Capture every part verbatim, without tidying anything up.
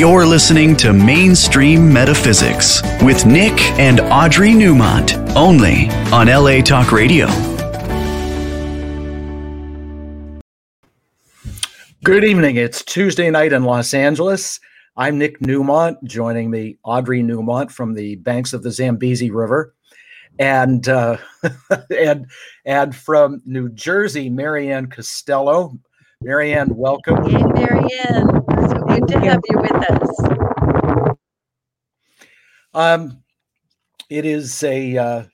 You're listening to Mainstream Metaphysics with Nick and Audrey Newmont, only on L A Talk Radio. Good evening. It's Tuesday night in Los Angeles. I'm Nick Newmont, joining me, Audrey Newmont from the banks of the Zambezi River. And uh, and and from New Jersey, Marianne Costello. Marianne, welcome. Hey, Marianne. So good to have you with us. Um, it is a uh,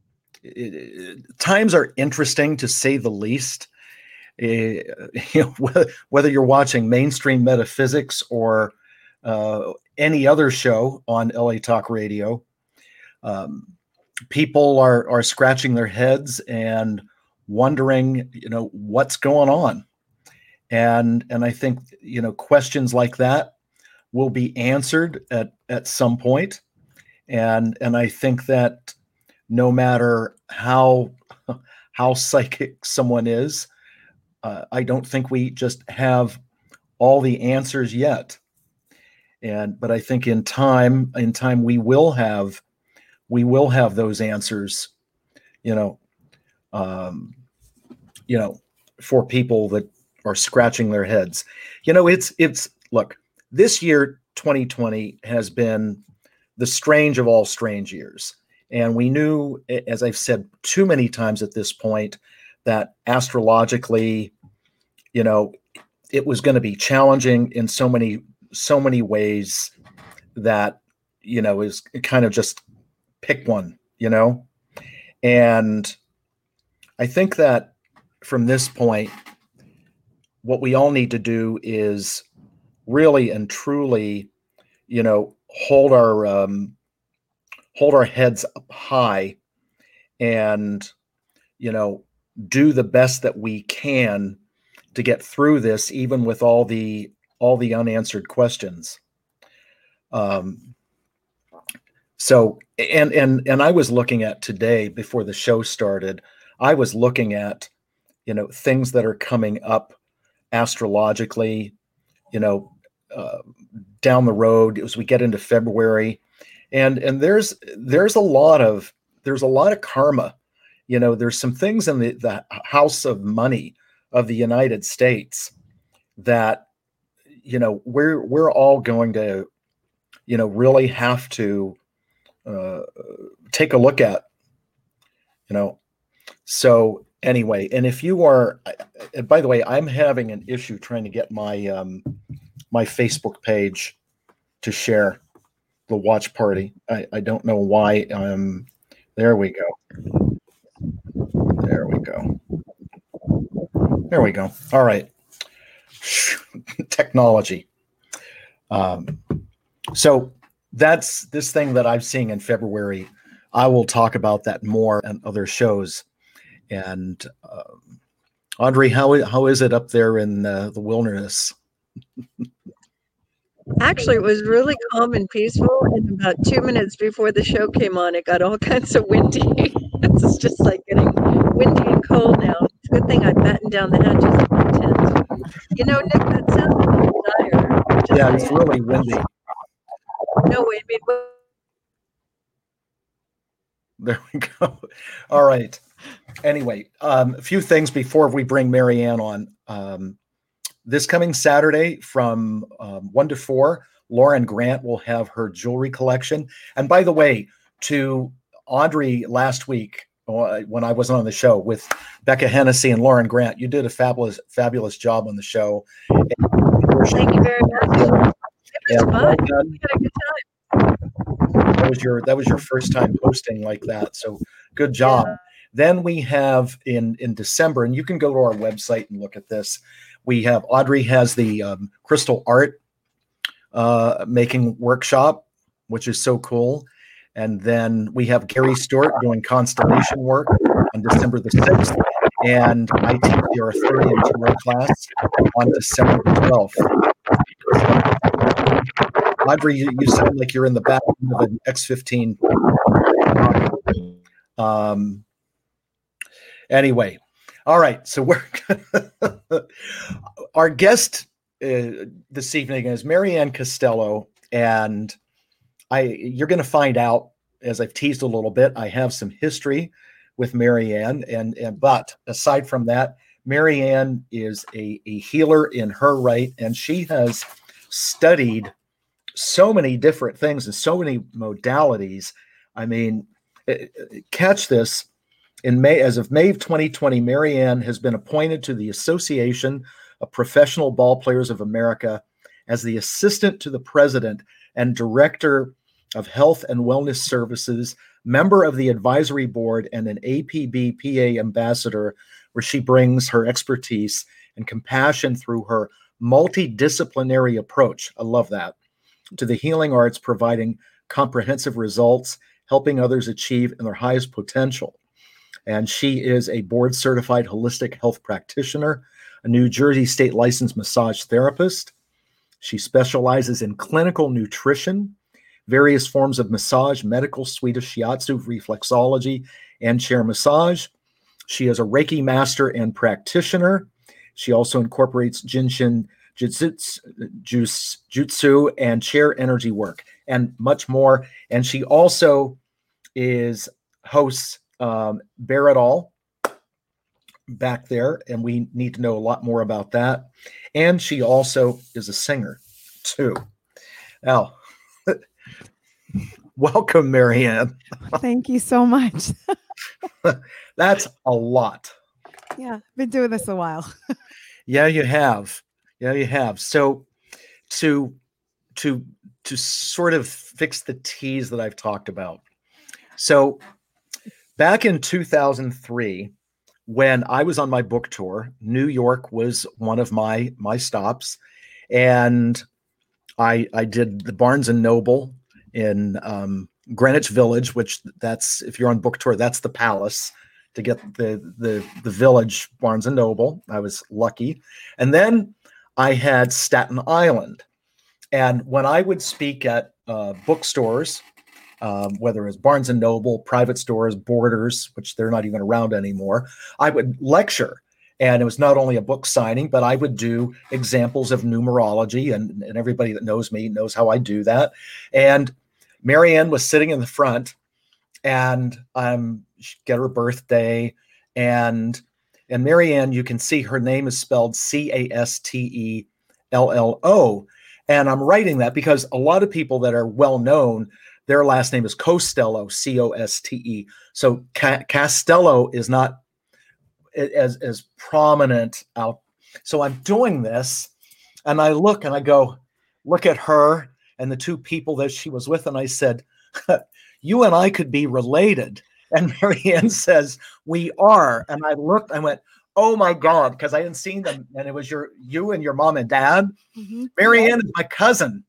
it, times are interesting, to say the least. Uh, you know, whether you're watching Mainstream Metaphysics or uh, any other show on L A Talk Radio, um, people are are scratching their heads and wondering, you know, what's going on. And and I think, you know, questions like that will be answered at, at some point. And and I think that no matter how how psychic someone is, uh, I don't think we just have all the answers yet. And but I think in time, in time we will have we will have those answers, you know, um, you know, for people that are scratching their heads. You know, it's, it's, look, this year, twenty twenty, has been the strange of all strange years. And we knew, as I've said too many times at this point, that astrologically, you know, it was going to be challenging in so many, so many ways that, you know, is kind of just pick one, you know? And I think that from this point, what we all need to do is really and truly, you know, hold our um, hold our heads up high, and, you know, do the best that we can to get through this, even with all the all the unanswered questions. Um, so, and and and I was looking at today, before the show started, I was looking at, you know, things that are coming up astrologically, you know, uh, down the road as we get into February, and and there's there's a lot of there's a lot of karma. You know, there's some things in the the House of Money of the United States that, you know, we're we're all going to, you know, really have to uh, take a look at. You know, so. Anyway, and if you are, and by the way, I'm having an issue trying to get my um, my Facebook page to share the watch party. I, I don't know why. Um, there we go. There we go. There we go. All right. Technology. Um, so that's this thing that I'm seeing in February. I will talk about that more on other shows. And um, Audrey, how how is it up there in uh, the wilderness? Actually, it was really calm and peaceful. And about two minutes before the show came on, it got all kinds of windy. It's just like getting windy and cold now. It's a good thing I battened down the hatches of my tent. You know, Nick, that sounds a little dire. Yeah, it's really windy. No, I mean, there we go. All right. Anyway, um, a few things before we bring Marianne on. Um, this coming Saturday from um, one to four, Lauren Grant will have her jewelry collection. And by the way, to Audrey last week, uh, when I was on the show with Becca Hennessy and Lauren Grant, you did a fabulous, fabulous job on the show. Thank you very much. It was Yeah, fun. well We done. had a good time. That was your that was your first time posting like that. So good job. Yeah. Then we have in in December, and you can go to our website and look at this. We have Audrey has the um, crystal art uh, making workshop, which is so cool. And then we have Gary Stewart doing constellation work on December the sixth, and I teach the Arthurian Tarot class on December the twelfth. Audrey, you, you sound like you're in the back of an X fifteen. Um, anyway, all right. So we're our guest uh, this evening is Marianne Costello, and I you're going to find out, as I've teased a little bit, I have some history with Marianne, and and but aside from that, Marianne is a, a healer in her right, and she has studied so many different things and so many modalities. I mean, catch this. In May, as of May of twenty twenty, Marianne has been appointed to the Association of Professional Ball Players of America as the assistant to the president and director of Health and Wellness Services, member of the advisory board, and an A P B P A ambassador, where she brings her expertise and compassion through her multidisciplinary approach. I love that. To the healing arts, providing comprehensive results, helping others achieve in their highest potential. And she is a board certified holistic health practitioner, a New Jersey state licensed massage therapist. She specializes in clinical nutrition, various forms of massage, medical, Swedish shiatsu, reflexology, and chair massage. She is a Reiki master and practitioner. She also incorporates Jinshin Jutsu, Jutsu and chair energy work and much more. And she also is hosts um, Bear It All back there, and we need to know a lot more about that. And she also is a singer too. Now, welcome, Marianne. Thank you so much. That's a lot. Yeah, been doing this a while. Yeah, you have. Yeah, you have. So to to to sort of fix the tease that I've talked about. So back in two thousand three, when I was on my book tour, New York was one of my my stops, and I I did the Barnes and Noble in um, Greenwich Village, which that's, if you're on book tour, that's the palace. To get the the the Village Barnes and Noble, I was lucky. And then I had Staten Island, and when I would speak at uh, bookstores, um, whether it was Barnes and Noble, private stores, Borders, which they're not even around anymore, I would lecture. And it was not only a book signing, but I would do examples of numerology, and, and everybody that knows me knows how I do that. And Marianne was sitting in the front, and I'm get her birthday, and and Marianne, you can see her name is spelled C A S T E L L O, and I'm writing that because a lot of people that are well known, their last name is Costello, C O S T E. So Ca- Castello is not as as prominent out. So I'm doing this, and I look and I go, look at her and the two people that she was with, and I said, you and I could be related. And Marianne says, we are. And I looked, I went, oh my God, because I hadn't seen them. And it was your you and your mom and dad. Mm-hmm. Marianne is my cousin.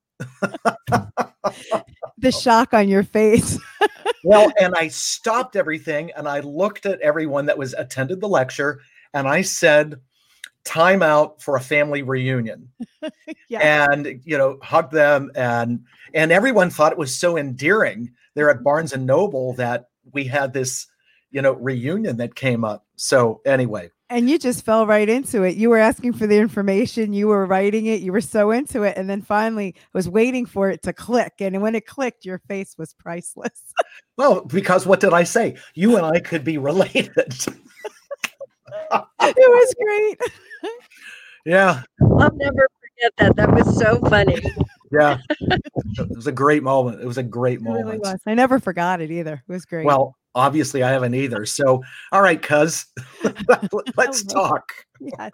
The shock on your face. Well, and I stopped everything and I looked at everyone that was attended the lecture, and I said, time out for a family reunion. Yeah. And, you know, hugged them, and and everyone thought it was so endearing there at Barnes and Noble that we had this, you know, reunion that came up. So anyway. And you just fell right into it. You were asking for the information. You were writing it. You were so into it. And then finally was waiting for it to click. And when it clicked, your face was priceless. Well, because what did I say? You and I could be related. It was great. Yeah. I'll never forget that. That was so funny. Yeah. It was a great moment. It was a great moment. It really was. I never forgot it either. It was great. Well, obviously I haven't either. So, all right, cuz, let's talk. Yes.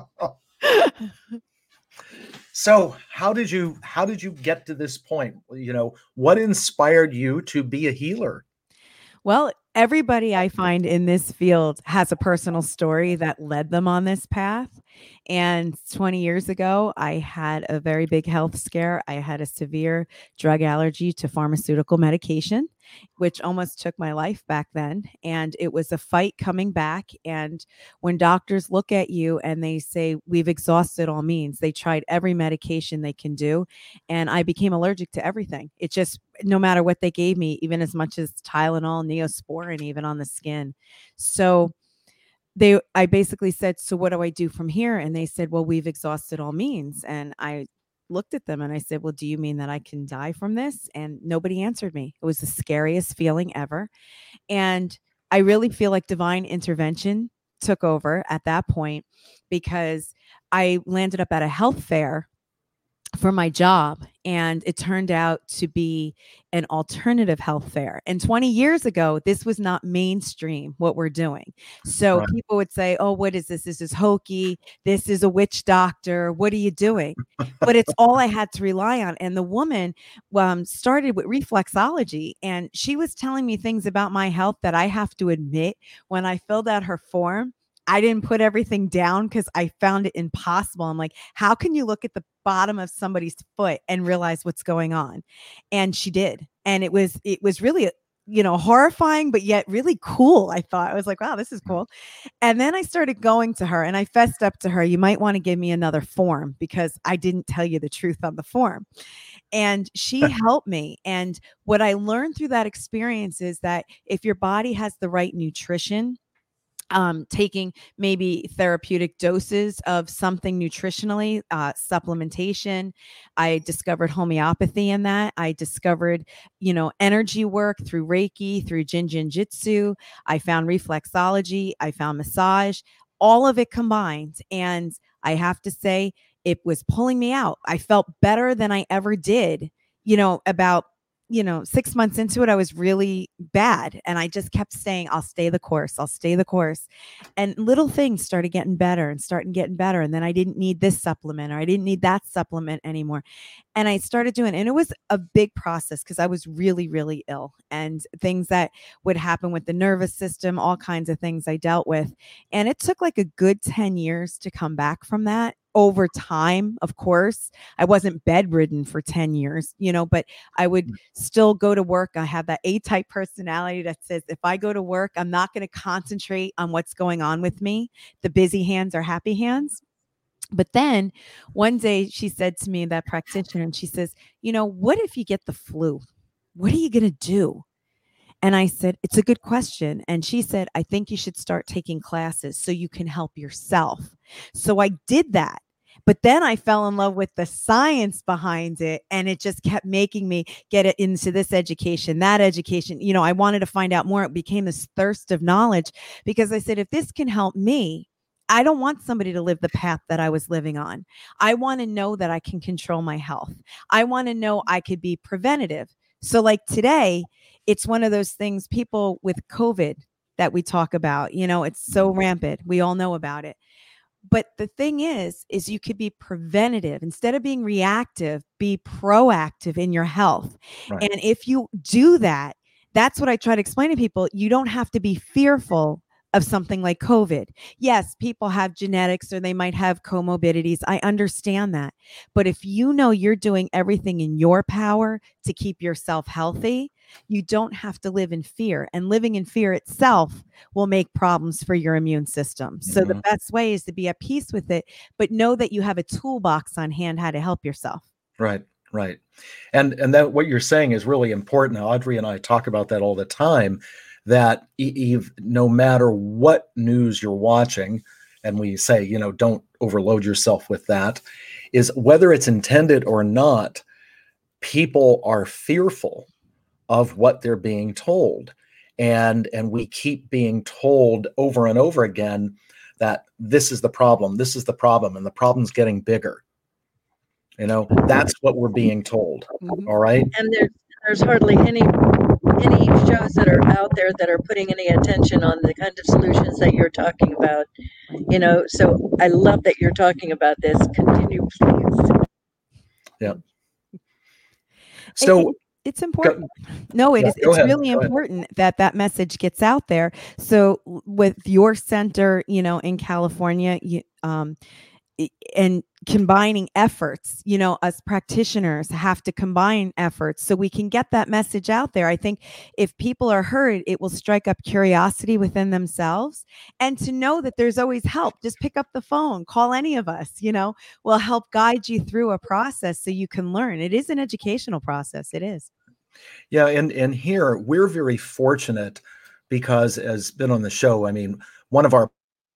So how did you, how did you get to this point? You know, what inspired you to be a healer? Well, everybody I find in this field has a personal story that led them on this path. And twenty years ago, I had a very big health scare. I had a severe drug allergy to pharmaceutical medication, which almost took my life back then. And it was a fight coming back. And when doctors look at you and they say, we've exhausted all means, they tried every medication they can do. And I became allergic to everything. It just, no matter what they gave me, even as much as Tylenol, Neosporin, even on the skin. So they, I basically said, so what do I do from here? And they said, well, we've exhausted all means. And I looked at them and I said, well, do you mean that I can die from this? And nobody answered me. It was the scariest feeling ever. And I really feel like divine intervention took over at that point, because I landed up at a health fair for my job, and it turned out to be an alternative health fair. And twenty years ago, this was not mainstream what we're doing. So Right. people would say, oh, what is this? This is hokey. This is a witch doctor. What are you doing? But it's all I had to rely on. And the woman um, started with reflexology, and she was telling me things about my health that I have to admit, when I filled out her form, I didn't put everything down because I found it impossible. I'm like, how can you look at the bottom of somebody's foot and realize what's going on? And she did. And it was, it was really, you know, horrifying, but yet really cool. I thought, I was like, wow, this is cool. And then I started going to her and I fessed up to her, you might want to give me another form because I didn't tell you the truth on the form. And she helped me. And what I learned through that experience is that if your body has the right nutrition, um, taking maybe therapeutic doses of something nutritionally, uh, supplementation. I discovered homeopathy in that. I discovered, you know, energy work through Reiki, through Jin Jin Jitsu. I found reflexology. I found massage, all of it combined. And I have to say, it was pulling me out. I felt better than I ever did, you know, about you know, six months into it, I was really bad. And I just kept saying, I'll stay the course. I'll stay the course. And little things started getting better and starting getting better. And then I didn't need this supplement or I didn't need that supplement anymore. And I started doing, and it was a big process because I was really, really ill, and things that would happen with the nervous system, all kinds of things I dealt with. And it took like a good ten years to come back from that. Over time, of course, I wasn't bedridden for ten years, you know, but I would still go to work. I have that A-type personality that says, if I go to work, I'm not going to concentrate on what's going on with me. The busy hands are happy hands. But then one day she said to me, that practitioner, and she says, you know, what if you get the flu? What are you going to do? And I said, it's a good question. And she said, I think you should start taking classes so you can help yourself. So I did that. But then I fell in love with the science behind it. And it just kept making me get it into this education, that education. You know, I wanted to find out more. It became this thirst of knowledge because I said, if this can help me, I don't want somebody to live the path that I was living on. I want to know that I can control my health. I want to know I could be preventative. So like today, it's one of those things, people with COVID that we talk about, you know, it's so rampant. We all know about it. But the thing is, is you could be preventative. Instead of being reactive, be proactive in your health. Right. And if you do that, that's what I try to explain to people. You don't have to be fearful of something like COVID. Yes, people have genetics or they might have comorbidities. I understand that. But if you know you're doing everything in your power to keep yourself healthy, you don't have to live in fear. And living in fear itself will make problems for your immune system. So Mm-hmm. the best way is to be at peace with it, but know that you have a toolbox on hand how to help yourself. Right. Right. And and that what you're saying is really important. Audrey and I talk about that all the time, that Eve, no matter what news you're watching, and we say, you know, don't overload yourself with that, is whether it's intended or not, people are fearful of what they're being told. And, and we keep being told over and over again that this is the problem, this is the problem, and the problem's getting bigger. You know, that's what we're being told. Mhm. All right. And there's there's hardly any any shows that are out there that are putting any attention on the kind of solutions that you're talking about. You know, so I love that you're talking about this. Continue, please. Yeah. It- So it- it's important. No, it Yeah, is. go It's ahead, really go ahead. important that that message gets out there. So w- with your center, you know, in California, you, um, i- and combining efforts, you know, us practitioners have to combine efforts so we can get that message out there. I think if people are heard, it will strike up curiosity within themselves, and to know that there's always help. Just pick up the phone, call any of us, you know, we'll help guide you through a process so you can learn. It is an educational process. It is. Yeah, and and here we're very fortunate because, as been on the show, I mean, one of our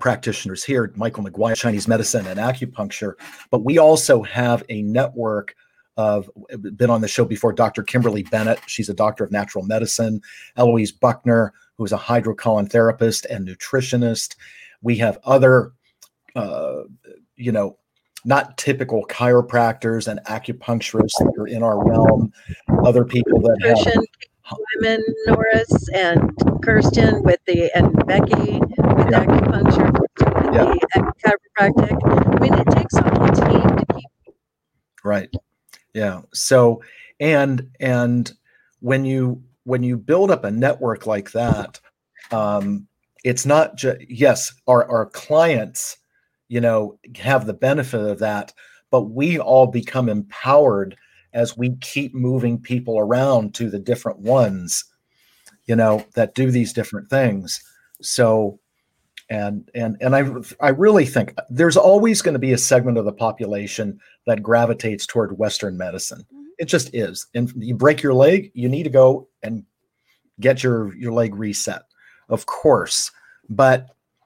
practitioners here, Michael McGuire, Chinese medicine and acupuncture, but we also have a network of, been on the show before, Doctor Kimberly Bennett. She's a doctor of natural medicine. Eloise Buckner, who is a hydrocolon therapist and nutritionist. We have other, uh, you know, not typical chiropractors and acupuncturists that are in our realm. Other people that Nutrition, have women, Norris and Kirsten with the, and Becky with Yeah. acupuncture, with Yeah. the chiropractic. I mean, it takes a whole team to keep. Right. Yeah. So, and, and when you, when you build up a network like that, um, it's not just, yes, our, our clients, you know, have the benefit of that, but we all become empowered as we keep moving people around to the different ones, you know, that do these different things. So, and, and, and I, I really think there's always going to be a segment of the population that gravitates toward Western medicine. It just is. And you break your leg, you need to go and get your, your leg reset, of course. But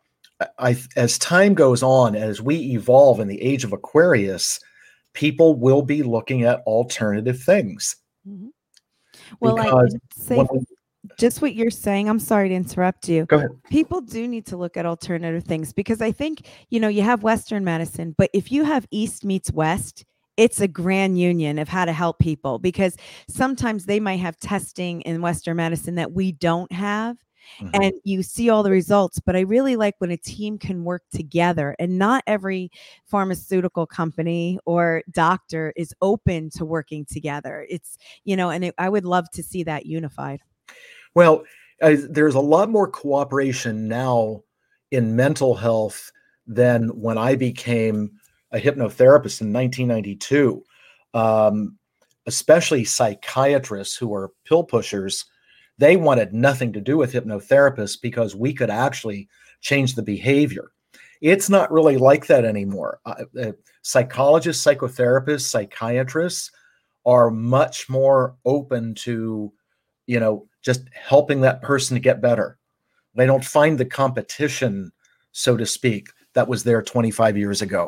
I, as time goes on, as we evolve in the age of Aquarius, people will be looking at alternative things. Mhm. Well, I Because can say when we- just what you're saying. I'm sorry to interrupt you. Go ahead. People do need to look at alternative things, because I think, you know, you have Western medicine, but if you have East meets West, it's a grand union of how to help people, because sometimes they might have testing in Western medicine that we don't have. Mhm. And you see all the results. But I really like when a team can work together, and not every pharmaceutical company or doctor is open to working together. It's, you know, and it, I would love to see that unified. Well, uh, there's a lot more cooperation now in mental health than when I became a hypnotherapist in nineteen ninety-two. Um, especially psychiatrists who are pill pushers, they wanted nothing to do with hypnotherapists because we could actually change the behavior. It's not really like that anymore. Uh, uh, psychologists, psychotherapists, psychiatrists are much more open to, you know, just helping that person to get better. They don't find the competition, so to speak, that was there twenty-five years ago.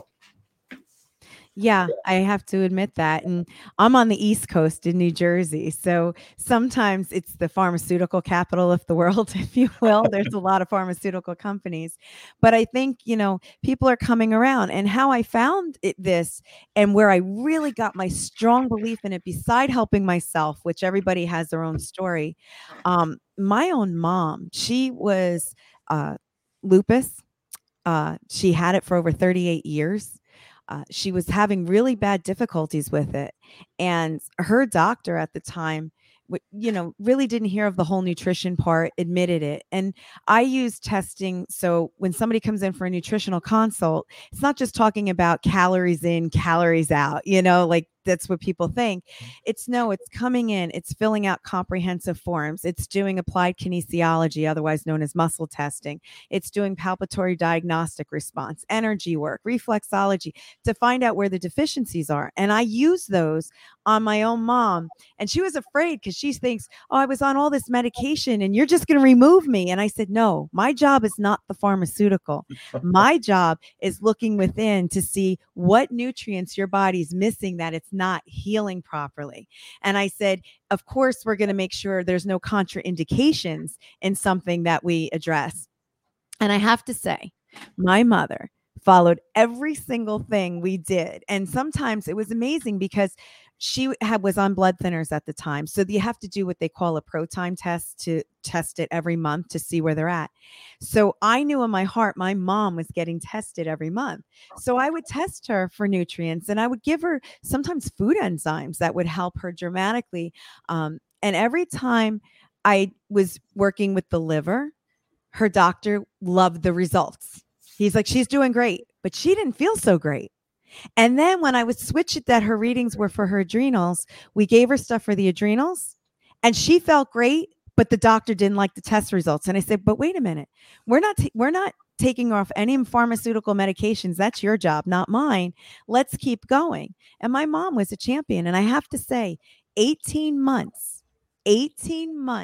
Yeah, I have to admit that. And I'm on the East Coast in New Jersey. So sometimes it's the pharmaceutical capital of the world, if you will. There's a lot of pharmaceutical companies. But I think, you know, people are coming around. And how I found it, this, and where I really got my strong belief in it, beside helping myself, which everybody has their own story. Um, my own mom, she was uh, lupus. Uh, she had it for over thirty-eight years. Uh, she was having really bad difficulties with it. And her doctor at the time, w- you know, really didn't hear of the whole nutrition part, admitted it. And I use testing. So when somebody comes in for a nutritional consult, it's not just talking about calories in, calories out, you know, like that's what people think. It's no, it's coming in, it's filling out comprehensive forms. It's doing applied kinesiology, otherwise known as muscle testing. It's doing palpatory diagnostic response, energy work, reflexology to find out where the deficiencies are. And I use those on my own mom. And she was afraid because she thinks, oh, I was on all this medication and you're just going to remove me. And I said, no, my job is not the pharmaceutical. My job is looking within to see what nutrients your body's missing that it's not healing properly. And I said, of course, we're going to make sure there's no contraindications in something that we address. And I have to say, my mother followed every single thing we did. And sometimes it was amazing because she had was on blood thinners at the time. So you have to do what they call a ProTime test to test it every month to see where they're at. So I knew in my heart, my mom was getting tested every month. So I would test her for nutrients and I would give her sometimes food enzymes that would help her dramatically. Um, and every time I was working with the liver, her doctor loved the results. He's like, she's doing great, but she didn't feel so great. And then when I would switch it that her readings were for her adrenals, we gave her stuff for the adrenals and she felt great, but the doctor didn't like the test results. And I said, but wait a minute, we're not, t- we're not taking off any pharmaceutical medications. That's your job, not mine. Let's keep going. And my mom was a champion. And I have to say, eighteen months, eighteen months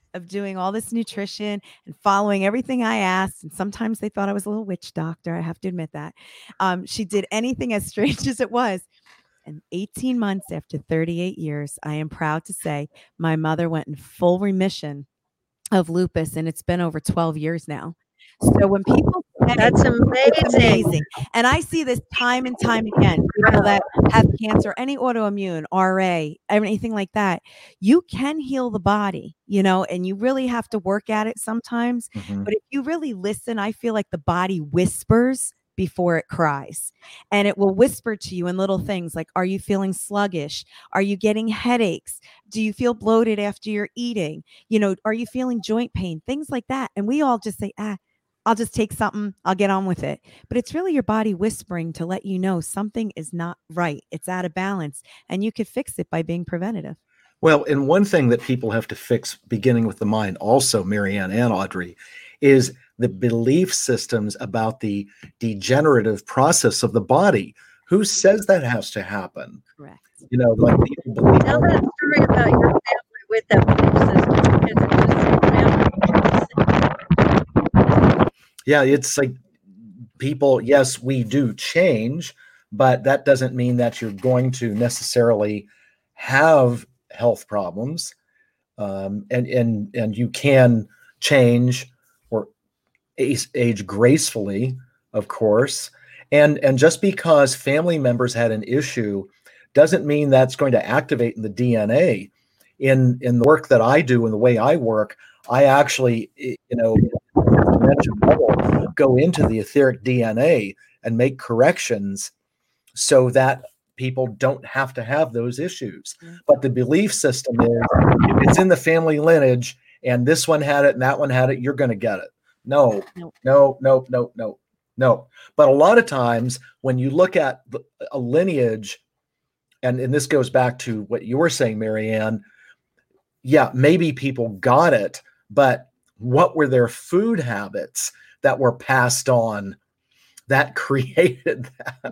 of doing all this nutrition and following everything I asked. And sometimes they thought I was a little witch doctor. I have to admit that. Um, she did anything as strange as it was. And eighteen months after thirty-eight years, I am proud to say my mother went in full remission of lupus, and it's been over twelve years now. So when people say, That's amazing. it's amazing. And I see this time and time again, people that have cancer, any autoimmune, R A, anything like that, you can heal the body, you know, and you really have to work at it sometimes. Mhm. But if you really listen, I feel like the body whispers before it cries, and it will whisper to you in little things like, are you feeling sluggish? Are you getting headaches? Do you feel bloated after you're eating? You know, are you feeling joint pain? Things like that. And we all just say, ah, I'll just take something, I'll get on with it. But it's really your body whispering to let you know something is not right. It's out of balance, and you could fix it by being preventative. Well, and one thing that people have to fix, beginning with the mind, also, Marianne and Audrey, is the belief systems about the degenerative process of the body. Who says that has to happen? Correct. You know, like people believe. Tell that story about your family with that belief system, because it was family. Yeah, it's like people, yes, we do change, but that doesn't mean that you're going to necessarily have health problems. Um, and, and, and you can change or age, age gracefully, of course. And, and just because family members had an issue doesn't mean that's going to activate in the D N A. In, in the work that I do and the way I work, I actually, you know, level, go into the etheric D N A and make corrections so that people don't have to have those issues. Mm-hmm. But the belief system is, if it's in the family lineage and this one had it and that one had it, you're going to get it. No, no, no, no, no, no, no. But a lot of times when you look at a lineage, and, and this goes back to what you were saying, Marianne, yeah, maybe people got it, but what were their food habits that were passed on that created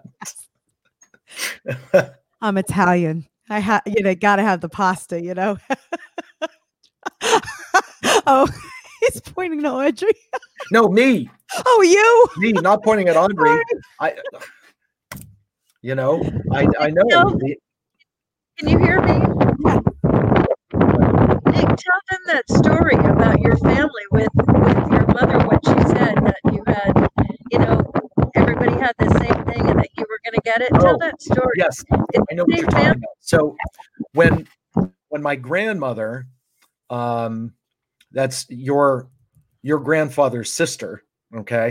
that? I'm Italian. I have, you know, got to have the pasta, you know. Oh, he's pointing to Audrey. No, me. Oh, you. Me, not pointing at Audrey. I, you know, I, I know. No. Can you hear me? Yeah. Nick, tell them that story about your family with, with your mother, what she said, that you had, you know, everybody had the same thing and that you were going to get it. Oh, tell that story. Yes, I know what you're talking about. So when when my grandmother, um, that's your your grandfather's sister, okay,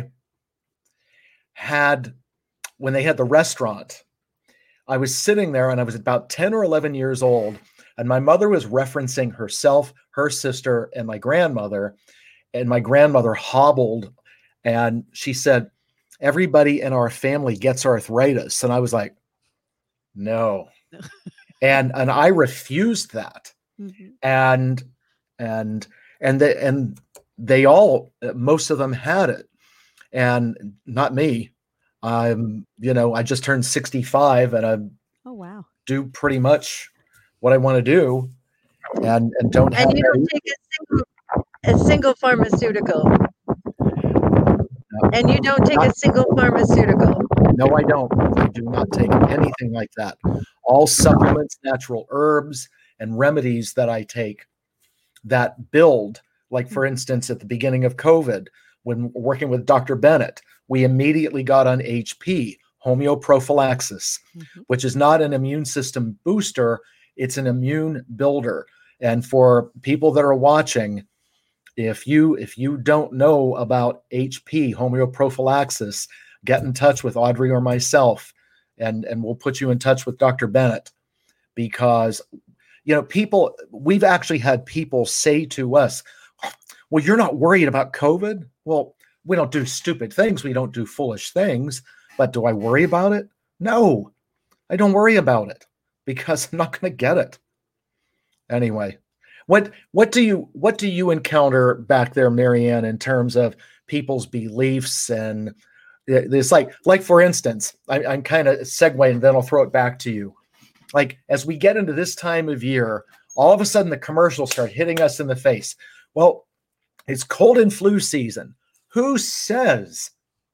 had, when they had the restaurant, I was sitting there and I was about ten or eleven years old. And my mother was referencing herself, her sister, and my grandmother. And my grandmother hobbled and she said, everybody in our family gets arthritis. And I was like, no. and and I refused that. Mm-hmm. And and and they, and they all, most of them had it. And not me. I'm, you know, I just turned sixty-five and I oh wow. do pretty much what I want to do, and and don't have. And you don't take a single, a single pharmaceutical. No, and you don't take not, a single pharmaceutical. No, I don't. I do not take anything like that. All supplements, natural herbs, and remedies that I take that build. Like for instance, at the beginning of COVID, when working with Doctor Bennett, we immediately got on H P, homeoprophylaxis, mm-hmm. which is not an immune system booster. It's an immune builder. And for people that are watching, if you if you don't know about H P, homeoprophylaxis, get in touch with Audrey or myself, and, and we'll put you in touch with Doctor Bennett. Because, you know, people, we've actually had people say to us, well, you're not worried about COVID? Well, we don't do stupid things. We don't do foolish things. But do I worry about it? No, I don't worry about it. Because I'm not going to get it. Anyway, what what do you what do you encounter back there, Marianne, in terms of people's beliefs? And it's like, like for instance, I, I'm kind of segueing, then I'll throw it back to you. Like as we get into this time of year, all of a sudden the commercials start hitting us in the face. Well, it's cold and flu season. Who says?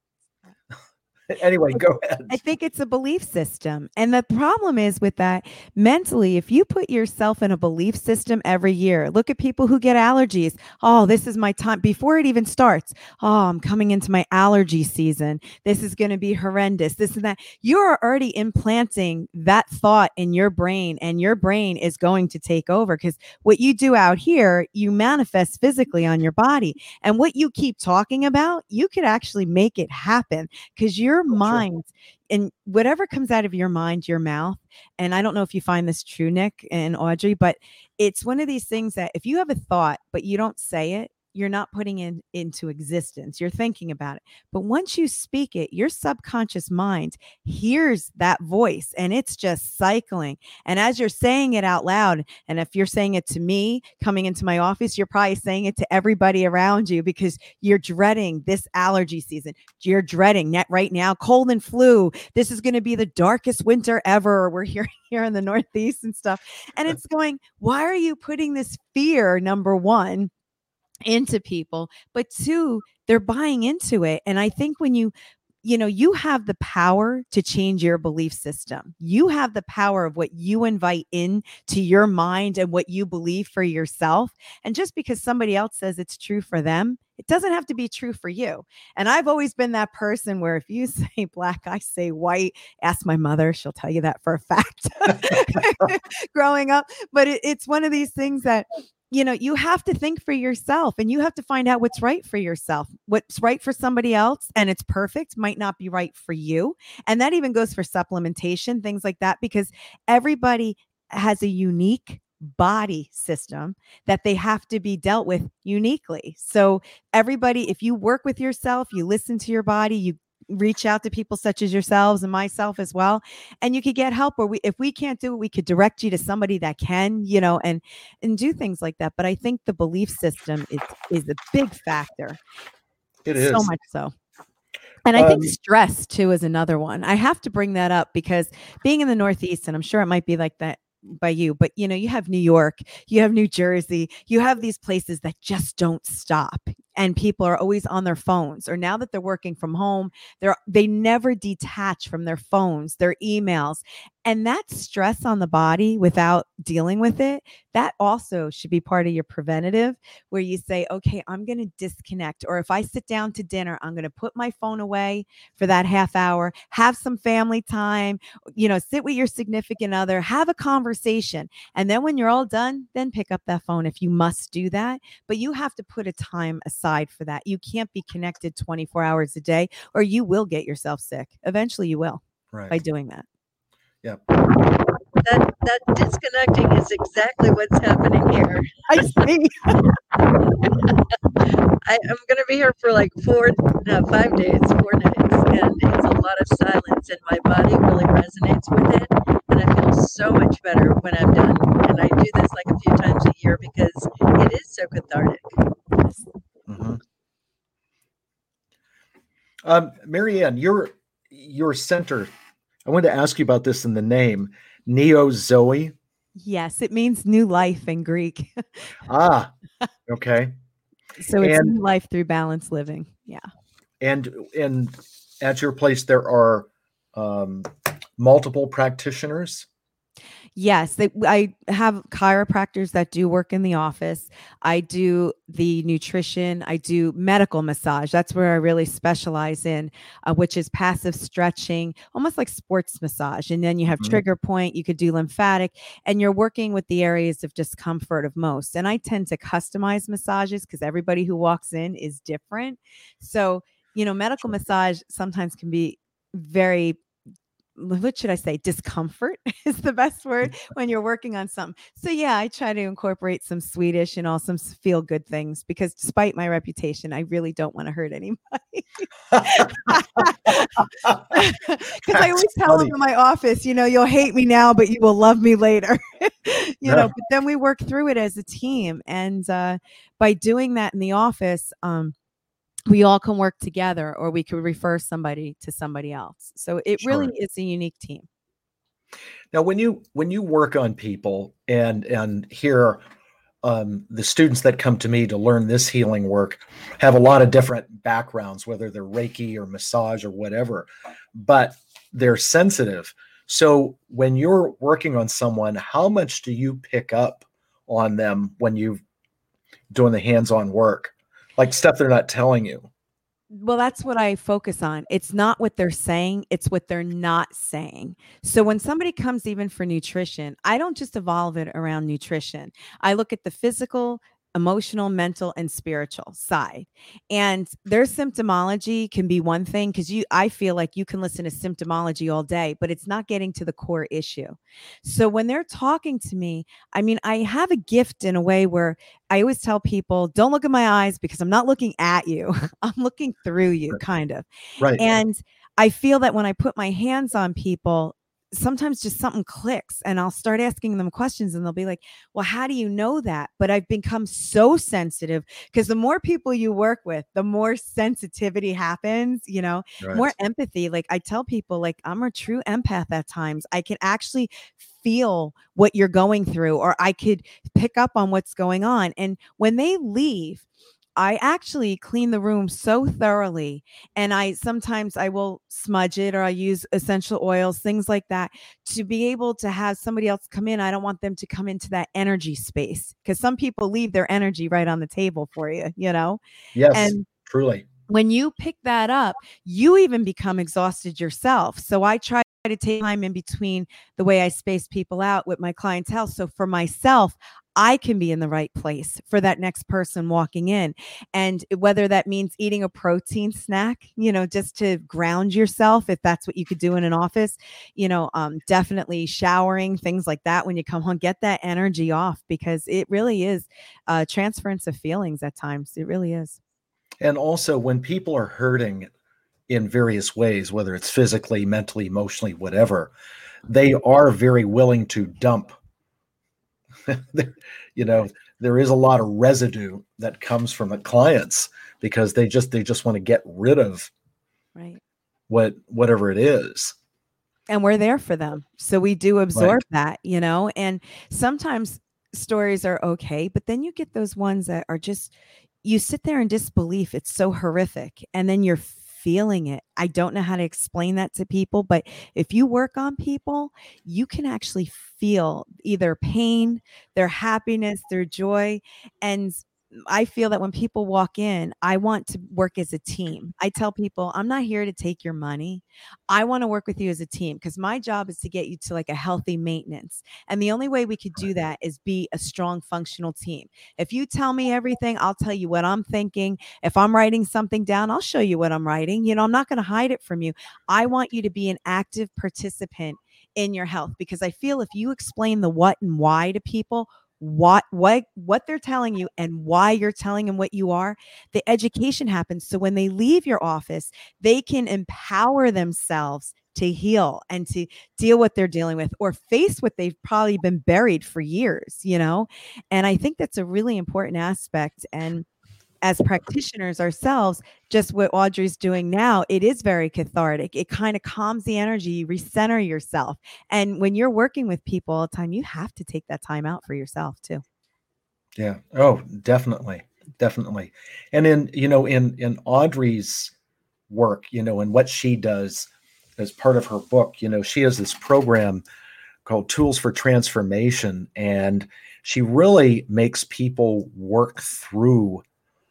Anyway, go ahead. I think it's a belief system. And the problem is with that mentally, if you put yourself in a belief system every year, look at people who get allergies. Oh, this is my time before it even starts. Oh, I'm coming into my allergy season. This is going to be horrendous. This and that. You're already implanting that thought in your brain, and your brain is going to take over, because what you do out here, you manifest physically on your body. And what you keep talking about, you could actually make it happen, because your mind and whatever comes out of your mind, your mouth. And I don't know if you find this true, Nick and Audrey, but it's one of these things that if you have a thought, but you don't say it, you're not putting it into existence. You're thinking about it. But once you speak it, your subconscious mind hears that voice, and it's just cycling. And as you're saying it out loud, and if you're saying it to me coming into my office, you're probably saying it to everybody around you, because you're dreading this allergy season. You're dreading net right now, cold and flu. This is going to be the darkest winter ever. We're here, here in the Northeast and stuff. And it's going, why are you putting this fear, number one, into people? But two, they're buying into it. And I think when you you know, you have the power to change your belief system. You have the power of what you invite in to your mind and what you believe for yourself. And just because somebody else says it's true for them, it doesn't have to be true for you. And I've always been that person where if you say black, I say white. Ask my mother. She'll tell you that for a fact growing up. But it, it's one of these things that, you know, you have to think for yourself, and you have to find out what's right for yourself. What's right for somebody else, and it's perfect, might not be right for you. And that even goes for supplementation, things like that, because everybody has a unique body system that they have to be dealt with uniquely. So everybody, if you work with yourself, you listen to your body, you reach out to people such as yourselves and myself as well, and you could get help. Or we, if we can't do it, we could direct you to somebody that can, you know, and and do things like that. But I think the belief system is is a big factor. It is so much so. And I think Um, stress too is another one. I have to bring that up because being in the Northeast, and I'm sure it might be like that by you, but you know, you have New York, you have New Jersey, you have these places that just don't stop, and people are always on their phones. Or now that they're working from home, they're they never detach from their phones, their emails. And that stress on the body without dealing with it, that also should be part of your preventative, where you say, okay, I'm going to disconnect. Or if I sit down to dinner, I'm going to put my phone away for that half hour, have some family time, you know, sit with your significant other, have a conversation. And then when you're all done, then pick up that phone if you must do that. But you have to put a time aside for that. You can't be connected twenty-four hours a day, or you will get yourself sick. Eventually you will right. by doing that. Yeah. That that disconnecting is exactly what's happening here. I see. I, I'm going to be here for like four, no, five days, four nights, and it's a lot of silence, and my body really resonates with it, and I feel so much better when I'm done. And I do this like a few times a year because it is so cathartic. Mm-hmm. Um, Marianne, your your center, I wanted to ask you about this in the name, Neo Zoe. Yes, it means new life in Greek. Ah, okay. So it's And- new life through balanced living. Yeah. And and at your place there are um, multiple practitioners. Yes, they, I have chiropractors that do work in the office. I do the nutrition. I do medical massage. That's where I really specialize in, uh, which is passive stretching, almost like sports massage. And then you have Mhm. trigger point. You could do lymphatic, and you're working with the areas of discomfort of most. And I tend to customize massages because everybody who walks in is different. So, you know, medical massage sometimes can be very, what should I say? Discomfort is the best word when you're working on something. So yeah, I try to incorporate some Swedish and all some feel good things, because despite my reputation, I really don't want to hurt anybody. Because I always tell them in my office, you know, you'll hate me now, but you will love me later. you know, but then we work through it as a team. And uh, by doing that in the office, um, we all can work together, or we could refer somebody to somebody else. So it Sure. really is a unique team. Now, when you when you work on people and and hear um, the students that come to me to learn this healing work have a lot of different backgrounds, whether they're Reiki or massage or whatever, but they're sensitive. So when you're working on someone, how much do you pick up on them when you're doing the hands-on work, like stuff they're not telling you? Well, that's what I focus on. It's not what they're saying, it's what they're not saying. So when somebody comes even for nutrition, I don't just evolve it around nutrition. I look at the physical, emotional, mental, and spiritual side. And their symptomology can be one thing, because you I feel like you can listen to symptomology all day, but it's not getting to the core issue. So when they're talking to me, I mean, I have a gift in a way where I always tell people, don't look at my eyes because I'm not looking at you. I'm looking through you, kind of. Right. And I feel that when I put my hands on people, sometimes just something clicks and I'll start asking them questions and they'll be like, well, how do you know that? But I've become so sensitive because the more people you work with, the more sensitivity happens, you know, Right. more empathy. Like I tell people, like, I'm a true empath at times. I can actually feel what you're going through, or I could pick up on what's going on. And when they leave, I actually clean the room so thoroughly, and I sometimes I will smudge it, or I use essential oils, things like that, to be able to have somebody else come in. I don't want them to come into that energy space, because some people leave their energy right on the table for you, you know? Yes, And truly. when you pick that up, you even become exhausted yourself. So I try to take time in between the way I space people out with my clientele. So for myself, I can be in the right place for that next person walking in. And whether that means eating a protein snack, you know, just to ground yourself, if that's what you could do in an office, you know, um, definitely showering, things like that. When you come home, get that energy off, because it really is a transference of feelings at times. It really is. And also when people are hurting in various ways, whether it's physically, mentally, emotionally, whatever, they are very willing to dump. You know, there is a lot of residue that comes from the clients because they just they just want to get rid of right what whatever it is. And we're there for them. So we do absorb right. that, you know, and sometimes stories are okay, but then you get those ones that are just, you sit there in disbelief. It's so horrific. And then you're feeling it. I don't know how to explain that to people, but if you work on people, you can actually feel either pain, their happiness, their joy. And I feel that when people walk in, I want to work as a team. I tell people, I'm not here to take your money. I want to work with you as a team, because my job is to get you to like a healthy maintenance. And the only way we could do that is be a strong, functional team. If you tell me everything, I'll tell you what I'm thinking. If I'm writing something down, I'll show you what I'm writing. You know, I'm not going to hide it from you. I want you to be an active participant in your health, because I feel if you explain the what and why to people, what what what they're telling you and why you're telling them what you are, the education happens. So when they leave your office, they can empower themselves to heal and to deal what they're dealing with, or face what they've probably been buried for years, you know. And I think that's a really important aspect. And as practitioners ourselves, just what Audrey's doing now, it is very cathartic. It kind of calms the energy, you recenter yourself. And when you're working with people all the time, you have to take that time out for yourself too. Yeah. Oh, definitely. Definitely. And in, you know, in, in Audrey's work, you know, and what she does as part of her book, you know, she has this program called Tools for Transformation, and she really makes people work through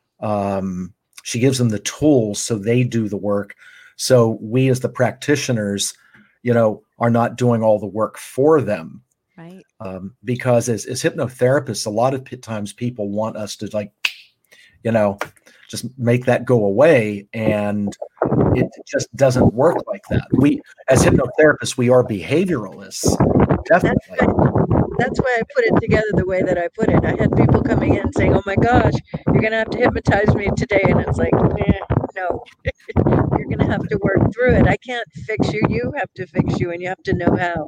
Um, she gives them the tools so they do the work. So we as the practitioners, you know, are not doing all the work for them. Right. Um, because as, as hypnotherapists, a lot of times people want us to, like, you know, just make that go away. And it just doesn't work like that. We, as hypnotherapists, we are behavioralists. Definitely. That's why, that's why I put it together the way that I put it. I had people coming in saying, "Oh my gosh, you're going to have to hypnotize me today." And it's like, eh, no, you're going to have to work through it. I can't fix you. You have to fix you, and you have to know how.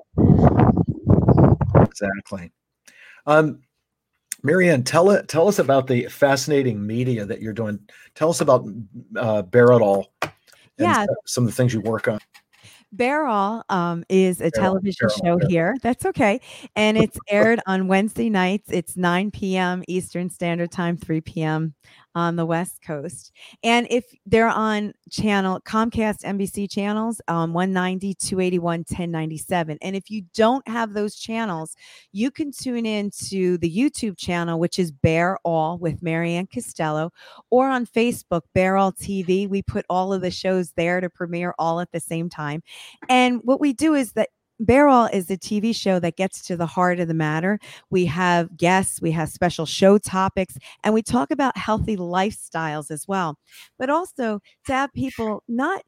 Exactly. Um, Marianne, tell it, tell us about the fascinating media that you're doing. Tell us about uh, Baradol and Yeah. some of the things you work on. Bear All um, is a Bear All, television Bear All, show Bear All. here. That's okay. And it's aired on Wednesday nights. It's nine p.m. Eastern Standard Time, three p.m. on the West Coast. And if they're on channel Comcast N B C channels, um, one ninety, two eighty-one, ten ninety-seven. And if you don't have those channels, you can tune in to the YouTube channel, which is Bear All with Marianne Costello, or on Facebook, Bear All T V. We put all of the shows there to premiere all at the same time. And what we do is that Bear All is a T V show that gets to the heart of the matter. We have guests, we have special show topics, and we talk about healthy lifestyles as well. But also to have people not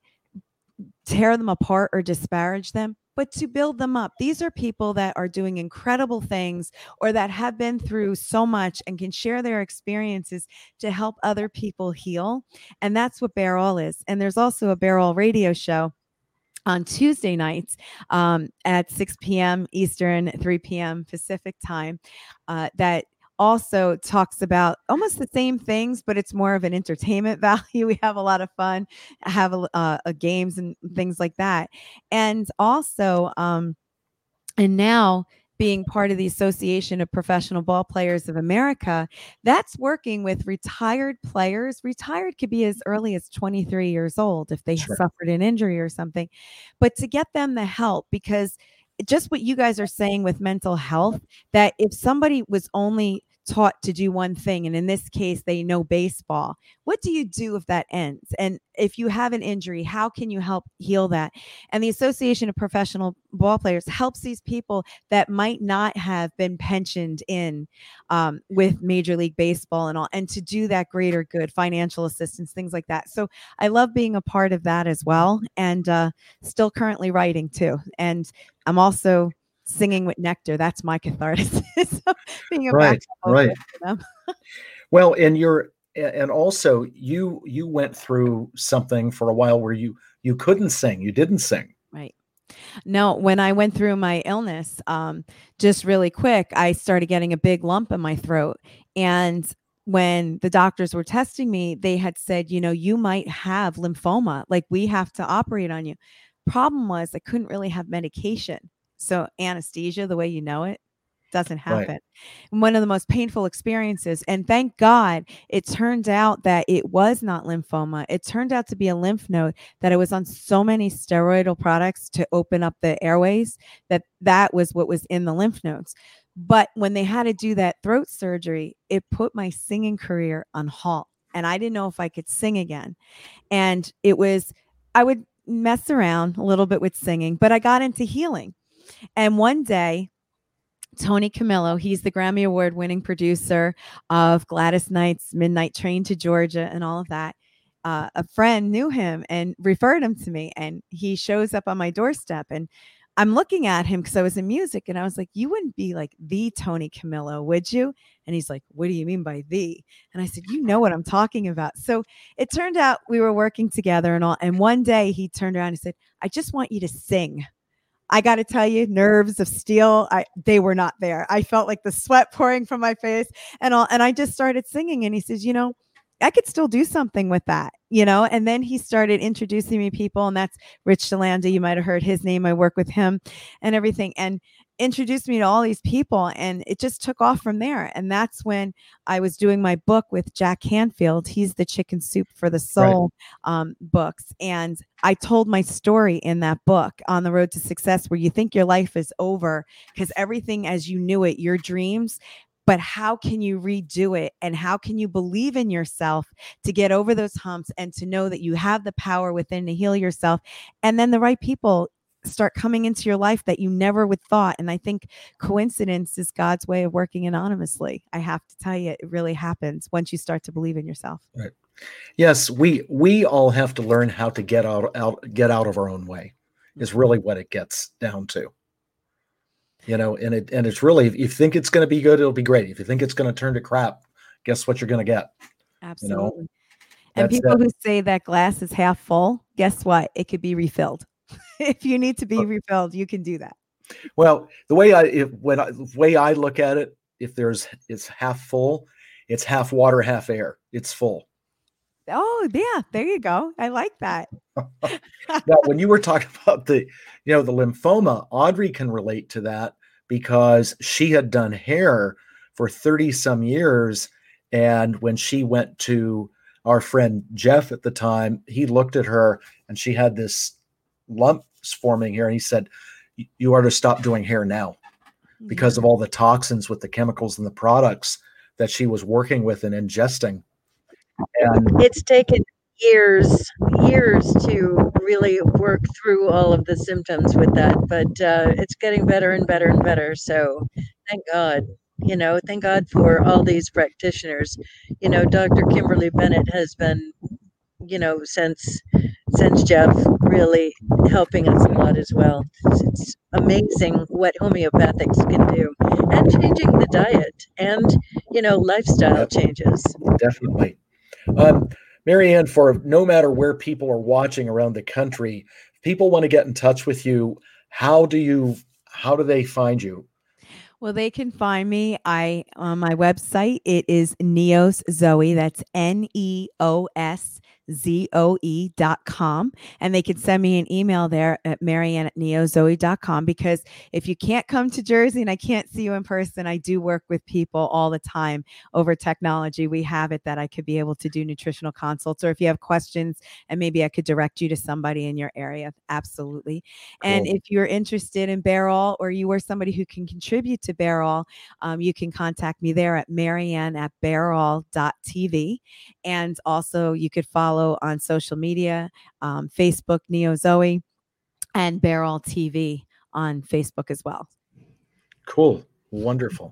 tear them apart or disparage them, but to build them up. These are people that are doing incredible things or that have been through so much and can share their experiences to help other people heal. And that's what Bear All is. And there's also a Bear All radio show on Tuesday nights um, at six p.m. Eastern, three p.m. Pacific time uh, that also talks about almost the same things, but it's more of an entertainment value. We have a lot of fun, have a, uh, a games and things like that. And also, um, and now being part of the Association of Professional Ball Players of America, that's working with retired players. Retired could be as early as twenty-three years old if they Sure. suffered an injury or something, but to get them the help, because just what you guys are saying with mental health, that if somebody was only taught to do one thing, and in this case, they know baseball, what do you do if that ends? And if you have an injury, how can you help heal that? And the Association of Professional Ball Players helps these people that might not have been pensioned in um, with Major League Baseball and all, and to do that greater good, financial assistance, things like that. So I love being a part of that as well, and uh, still currently writing too. And I'm also singing with Nectar. That's my catharsis. So being a Right, backup right. vocalist for them. Well, and you're and also you you went through something for a while where you you couldn't sing. You didn't sing. Right. No, when I went through my illness, um, just really quick, I started getting a big lump in my throat. And when the doctors were testing me, they had said, you know, you might have lymphoma. Like, we have to operate on you. Problem was, I couldn't really have medication. So anesthesia, the way you know it, doesn't happen. Right. One of the most painful experiences. And thank God it turned out that it was not lymphoma. It turned out to be a lymph node, that it was on so many steroidal products to open up the airways, that that was what was in the lymph nodes. But when they had to do that throat surgery, it put my singing career on halt. And I didn't know if I could sing again. And it was, I would mess around a little bit with singing, but I got into healing. And one day, Tony Camillo, he's the Grammy Award winning producer of Gladys Knight's Midnight Train to Georgia and all of that. Uh, a friend knew him and referred him to me, and he shows up on my doorstep, and I'm looking at him because I was in music, and I was like, you wouldn't be like the Tony Camillo, would you? And he's like, what do you mean by the? And I said, you know what I'm talking about. So it turned out we were working together and all. And one day he turned around and said, I just want you to sing. I got to tell you, nerves of steel, I, they were not there. I felt like the sweat pouring from my face and all. And I just started singing. And he says, you know, I could still do something with that, you know? And then he started introducing me people, and that's Rich Shalanda. You might've heard his name. I work with him and everything, and introduced me to all these people, and it just took off from there. And that's when I was doing my book with Jack Canfield. He's the Chicken Soup for the Soul right. um, books. And I told my story in that book, On the Road to Success, where you think your life is over because everything as you knew it, your dreams, but how can you redo it? And how can you believe in yourself to get over those humps and to know that you have the power within to heal yourself? And then the right people start coming into your life that you never would thought. And I think coincidence is God's way of working anonymously. I have to tell you, it really happens once you start to believe in yourself. Right. Yes, we we all have to learn how to get out out get out of our own way. Is really what it gets down to. You know, and it and it's really, if you think it's going to be good, it'll be great. If you think it's going to turn to crap, guess what you're going to get? Absolutely. You know? And That's people that. who say that glass is half full, guess what? It could be refilled. If you need to be refilled, you can do that. Well, the way I if, when I, the way I look at it, if there's it's half full, it's half water, half air. It's full. Oh, yeah. There you go. I like that. Now, when you were talking about the, you know, the lymphoma, Audrey can relate to that because she had done hair for thirty some years. And when she went to our friend Jeff at the time, he looked at her and she had this lumps forming here. And he said, you are to stop doing hair now because of all the toxins with the chemicals and the products that she was working with and ingesting. And it's taken years, years to really work through all of the symptoms with that, but uh, it's getting better and better and better. So thank God, you know, thank God for all these practitioners. You know, Doctor Kimberly Bennett has been, you know, since since Jeff really helping us a lot as well. It's, it's amazing what homeopathics can do, and changing the diet and, you know, lifestyle Yep. changes. Definitely. Um, Marianne, for no matter where people are watching around the country, if people want to get in touch with you, how do you, how do they find you? Well, they can find me. I on my website. It is Neos Zoe. That's N E O S Z O E dot com. And they can send me an email there at Marianne at neozoe dot com, because if you can't come to Jersey and I can't see you in person, I do work with people all the time over technology. We have it that I could be able to do nutritional consults, or if you have questions and maybe I could direct you to somebody in your area. Absolutely. And Cool. if you're interested in Bearall, or you are somebody who can contribute to Bearall, um, you can contact me there at Marianne at bearall dot T V. And also you could follow on social media, um, Facebook, Neo Zoe, and Bearall T V on Facebook as well. Cool. Wonderful.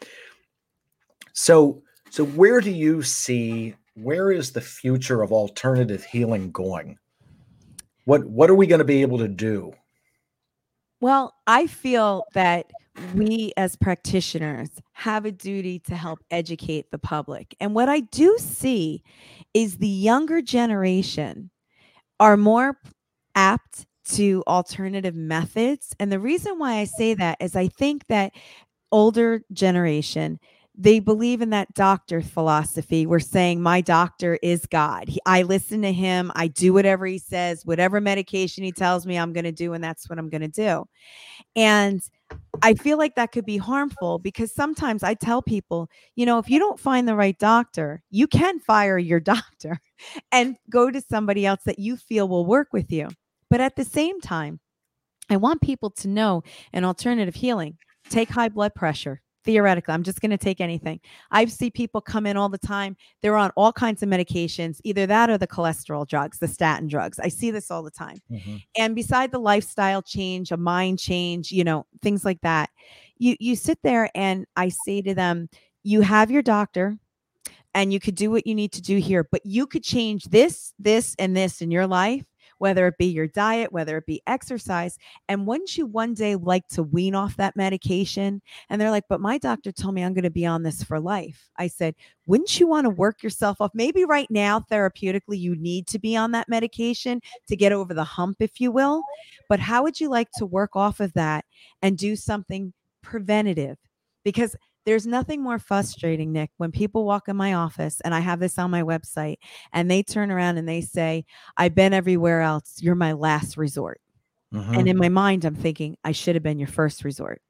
So, so where do you see, where is the future of alternative healing going? What, what are we going to be able to do? Well, I feel that we as practitioners have a duty to help educate the public. And what I do see is the younger generation are more apt to alternative methods. And the reason why I say that is I think that older generation, they believe in that doctor philosophy. We're saying my doctor is God. He, I listen to him. I do whatever he says, whatever medication he tells me I'm going to do. And that's what I'm going to do. And I feel like that could be harmful, because sometimes I tell people, you know, if you don't find the right doctor, you can fire your doctor and go to somebody else that you feel will work with you. But at the same time, I want people to know in alternative healing, take high blood pressure. Theoretically, I'm just going to take anything. I see people come in all the time. They're on all kinds of medications, either that or the cholesterol drugs, the statin drugs. I see this all the time. Mm-hmm. And beside the lifestyle change, a mind change, you know, things like that, you you sit there and I say to them, you have your doctor and you could do what you need to do here, but you could change this, this, and this in your life, whether it be your diet, whether it be exercise. And wouldn't you one day like to wean off that medication? And they're like, but my doctor told me I'm going to be on this for life. I said, wouldn't you want to work yourself off? Maybe right now, therapeutically, you need to be on that medication to get over the hump, if you will. But how would you like to work off of that and do something preventative? Because there's nothing more frustrating, Nick, when people walk in my office, and I have this on my website, and they turn around and they say, I've been everywhere else. You're my last resort. Mm-hmm. And in my mind, I'm thinking, I should have been your first resort.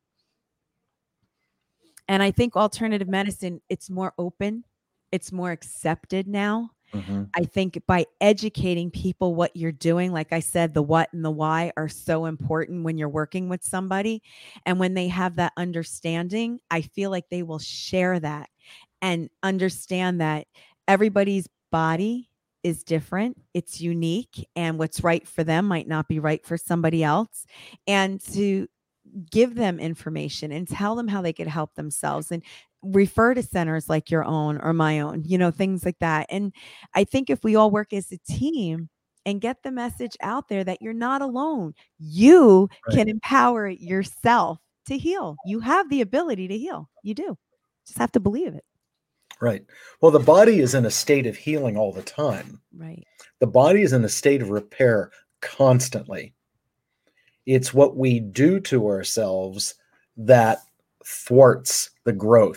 And I think alternative medicine, it's more open. It's more accepted now. Mm-hmm. I think by educating people what you're doing, like I said, the what and the why are so important when you're working with somebody. And when they have that understanding, I feel like they will share that and understand that everybody's body is different. It's unique, and what's right for them might not be right for somebody else. And to give them information and tell them how they could help themselves, and refer to centers like your own or my own, you know, things like that. And I think if we all work as a team and get the message out there that you're not alone, you right. can empower yourself to heal. You have the ability to heal. You do. Just have to believe it. Right. Well, the body is in a state of healing all the time. Right. The body is in a state of repair constantly. It's what we do to ourselves that thwarts the growth.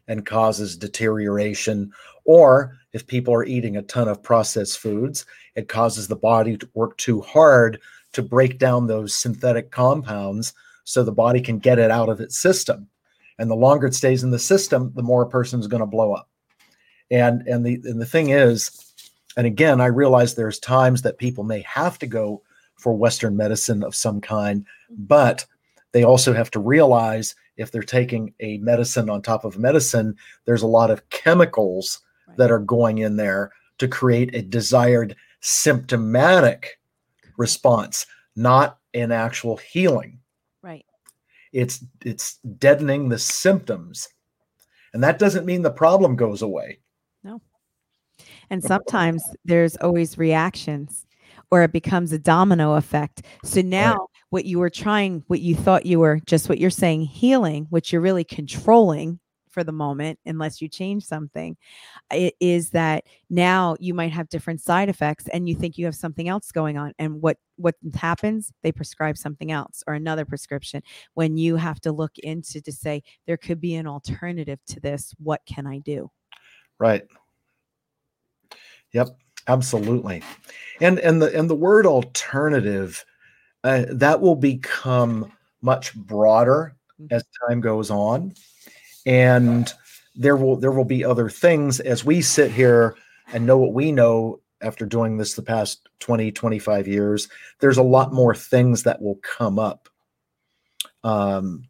and causes deterioration. Or if people are eating a ton of processed foods, it causes the body to work too hard to break down those synthetic compounds so the body can get it out of its system. And the longer it stays in the system, the more a person's going to blow up. And, and, the, and the thing is, and again, I realize there's times that people may have to go for Western medicine of some kind, but they also have to realize if they're taking a medicine on top of medicine, there's a lot of chemicals right. that are going in there to create a desired symptomatic response, not an actual healing. Right. It's it's deadening the symptoms. And that doesn't mean the problem goes away. No. And sometimes there's always reactions, or it becomes a domino effect. So now right. what you were trying, what you thought you were, just what you're saying, healing, which you're really controlling for the moment, unless you change something, it is that now you might have different side effects and you think you have something else going on. And what, what happens? They prescribe something else or another prescription, when you have to look into to say, there could be an alternative to this. What can I do? Right. Yep, absolutely. And, and the, and the word alternative, uh, that will become much broader mm-hmm. as time goes on. And there will there will be other things as we sit here and know what we know after doing this the past twenty, twenty-five years. There's a lot more things that will come up. Um,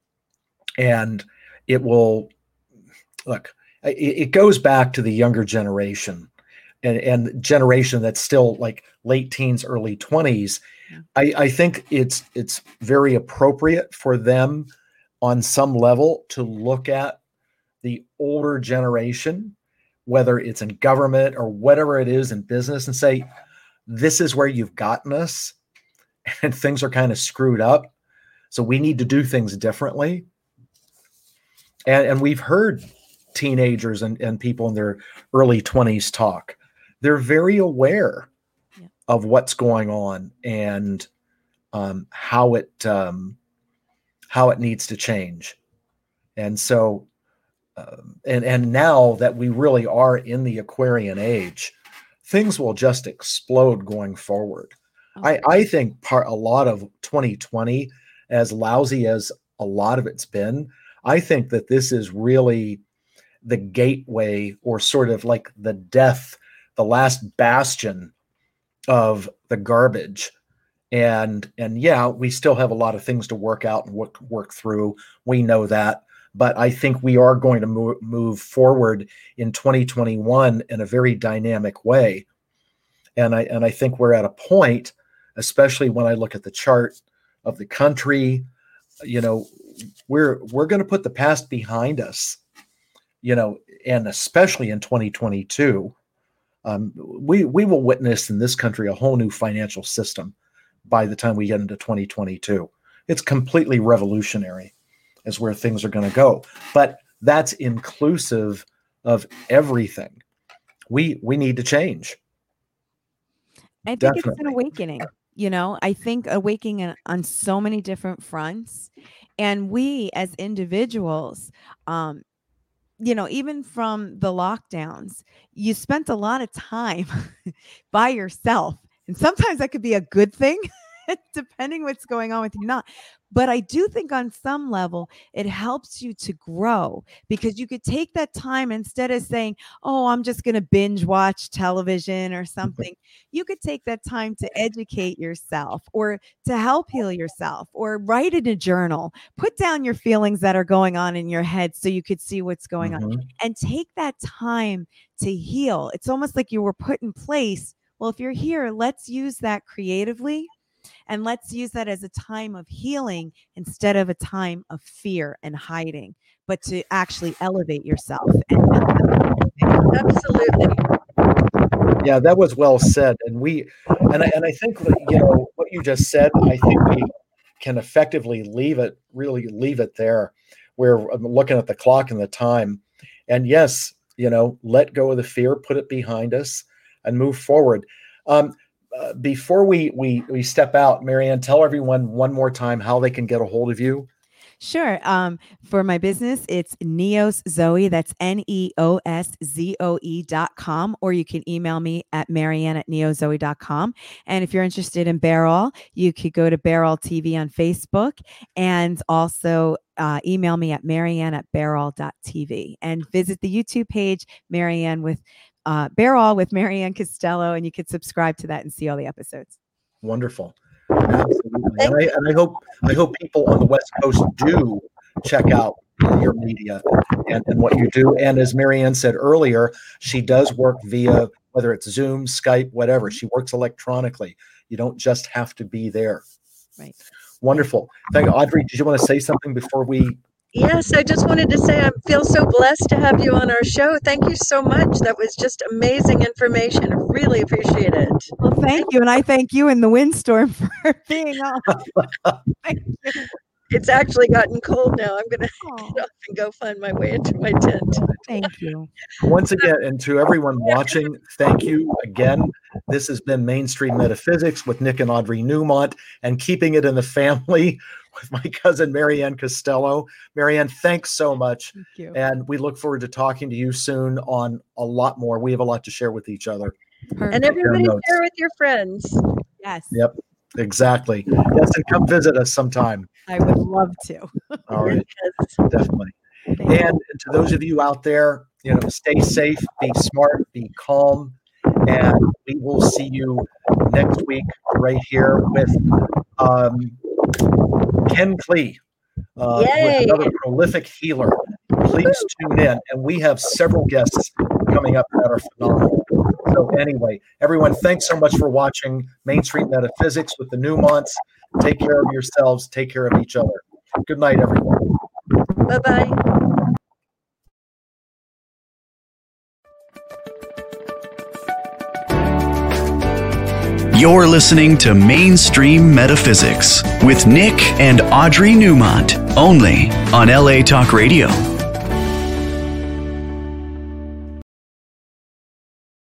and it will, look, it, it goes back to the younger generation and, and generation that's still like late teens, early twenties. Yeah. I, I think it's it's very appropriate for them on some level to look at the older generation, whether it's in government or whatever it is in business, and say, this is where you've gotten us and things are kind of screwed up. So we need to do things differently. And, and we've heard teenagers and, and people in their early twenties talk. They're very aware yeah. of what's going on and um, how it, um, how it needs to change. And so, um, and, and now that we really are in the Aquarian age, things will just explode going forward. Okay. I, I think part, a lot of twenty twenty, as lousy as a lot of it's been, I think that this is really the gateway, or sort of like the death, the last bastion of the garbage. And, and yeah, we still have a lot of things to work out and work, work through. We know that, but I think we are going to move, move forward in twenty twenty-one in a very dynamic way. And I, and I think we're at a point, especially when I look at the chart of the country, you know, we're, we're going to put the past behind us, you know, and especially in twenty twenty-two, um, we, we will witness in this country a whole new financial system. By the time we get into twenty twenty-two, it's completely revolutionary as where things are going to go. But that's inclusive of everything. We we need to change. I think Definitely. It's an awakening. You know, I think awakening on so many different fronts. And we as individuals, um, you know, even from the lockdowns, you spent a lot of time by yourself. And sometimes that could be a good thing, depending what's going on with you, not. But I do think on some level, it helps you to grow, because you could take that time instead of saying, oh, I'm just going to binge watch television or something. You could take that time to educate yourself, or to help heal yourself, or write in a journal, put down your feelings that are going on in your head so you could see what's going mm-hmm. on, and take that time to heal. It's almost like you were put in place. Well, if you're here, let's use that creatively, and let's use that as a time of healing instead of a time of fear and hiding, but to actually elevate yourself. Absolutely. Yeah, that was well said. And we, and I, and I think, you know, what you just said, I think we can effectively leave it, really leave it there, where I'm looking at the clock and the time. And yes, you know, let go of the fear, put it behind us, and move forward. Um, uh, before we, we we step out, Marianne, tell everyone one more time how they can get a hold of you. Sure. Um, for my business, it's Neos Zoe. That's N E O S Z O E dot com, or you can email me at Marianne at neozoe dot com. And if you're interested in Bearall, you could go to Bearall T V on Facebook, and also uh, email me at Marianne at bearall dot t v, and visit the YouTube page, Marianne with uh, Bearall with Marianne Costello, and you could subscribe to that and see all the episodes. Wonderful. Absolutely. And I, and I hope I hope people on the West Coast do check out your media and, and what you do. And as Marianne said earlier, she does work via, whether it's Zoom, Skype, whatever. She works electronically. You don't just have to be there. Right. Wonderful. Thank you. Audrey, did you want to say something before we? Yes, I just wanted to say I feel so blessed to have you on our show. Thank you so much. That was just amazing information. I really appreciate it. Well, thank you. And I thank you in the windstorm for being on. Thank you. It's actually gotten cold now. I'm going to get off and go find my way into my tent. Thank you. Once again, and to everyone watching, thank you again. This has been Mainstream Metaphysics with Nick and Audrey Newmont, and keeping it in the family with my cousin Marianne Costello. Marianne, thanks so much. Thank you. And we look forward to talking to you soon on a lot more. We have a lot to share with each other. Perfect. And everybody share with your friends. Yes. Yep, exactly. Yes, and come visit us sometime. I would love to. All right, Yes. definitely. Thank you. And to those of you out there, you know, stay safe, be smart, be calm, and we will see you next week right here with um, Ken Klee, uh, Yay. with another prolific healer. Please tune in, and we have several guests coming up that are phenomenal. So anyway, everyone, thanks so much for watching Mainstream Metaphysics with the Newmonts. Take care of yourselves. Take care of each other. Good night, everyone. Bye-bye. You're listening to Mainstream Metaphysics with Nick and Audrey Newmont, only on L A Talk Radio.